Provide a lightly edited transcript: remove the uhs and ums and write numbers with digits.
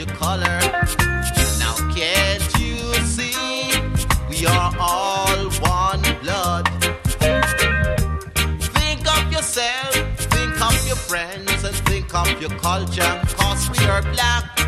your color. Now can't you see we are all one blood? Think of yourself, think of your friends, and think of your culture, 'cause we are black.